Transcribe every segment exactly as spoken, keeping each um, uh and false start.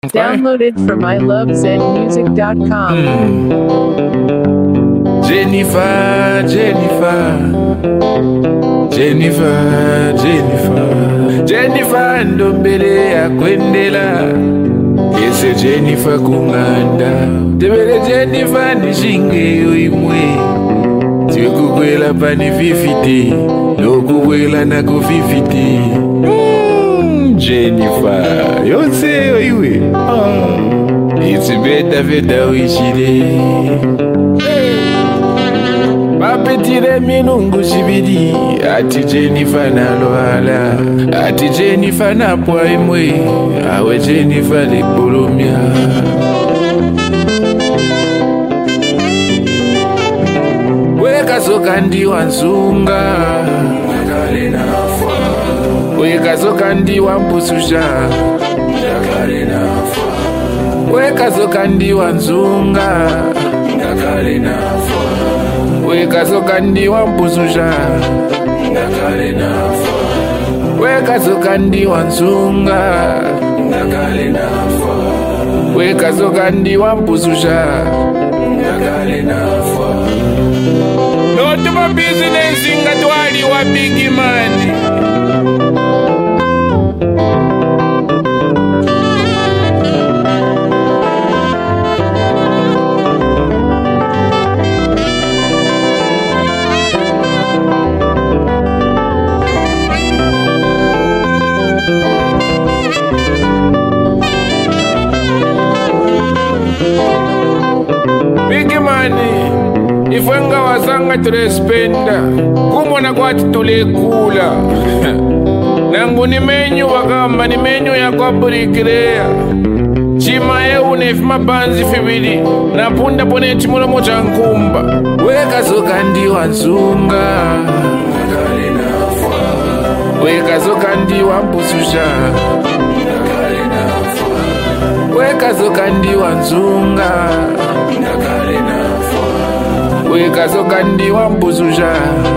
Downloaded from I love zed music dot com. Mm. Jennifer, Jennifer, Jennifer, Jennifer, Jennifer ndombele ya kwendela ese Jennifer kunganda tebele Jennifer nishinge yoimwe tikukwela pani fifty nokukwela nako fifty. Jennifer, yonse yoiwe oh. It's better better wishide Bapetire minungu shibidi ati Jennifer na loala ati Jennifer na pwa imwe awe Jennifer le polomia weka soka ndi wanzunga nakale na fwa weka soka ndi wampususha nakale na fwa weka soka ndi wanzunga nakale na fwa weka soka ndi wampususha nakale na fwa weka soka ndi wanzunga nakale na fwa weka soka ndi wampususha nakale na fwa no to my business inga twali wa big man. Big money, ifwenga wasanga tulespenda kumona kwati tulekula nangu ni menyu wakamba ni menyu ya kwa burikilea chima eu nefima banzi fibili na punda pone chimulo mocha nkumba weka soka ndi wanzunga weka soka ndi wampususha weka soka ndi wanzunga weka soka ndi wampususha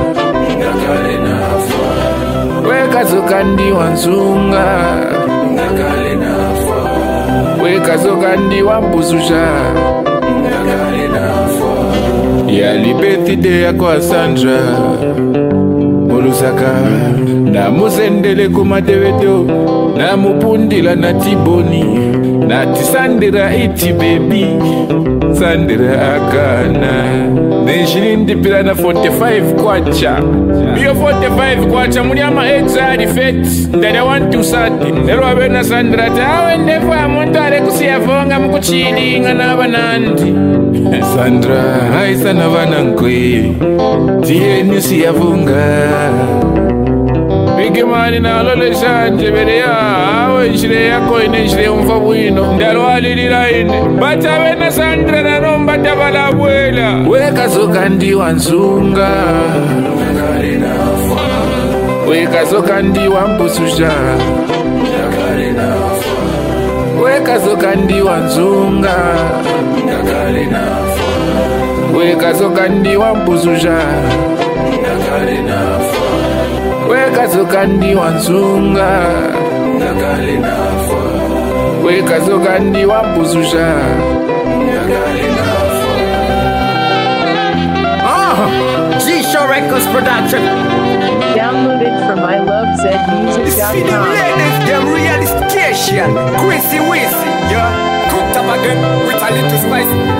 weka soka ndi wanzunga weka soka ndi wampususha ya libetide ya kwa Sandra Molusaka na musendele kumateweto na mupundila na tiboni na tisandira iti baby Sandra akana nishirindi pila na forty-five kwacha biyo forty-five kwacha muli ama exari feti ndada wantu sati nero wabena Sandra tawe ndefa muntu ale kusiyavonga mkuchilinga na banandi Sandra haisa na banankwe tiye nisiyavunga Big man na lole shanje bere ya awe nshire yako ine nshire umfa bwino ndalwali lilaine batawe na Sandra na nomba tabala bwela weka soka ndi wanzunga nakale na fwa weka soka ndi wampususha nakale na fwa weka soka ndi wanzunga nakale na fwa weka soka ndi wampususha nakale na fwa weka soka ndi wanzunga nakale na fwa weka soka ndi wampususha nakale na fwa. Ah, G-Show Records production. Downloaded from I love zed music dot See them com. ladies, them real station. Quincy Wissy, yeah. Cooked up again with a little spice.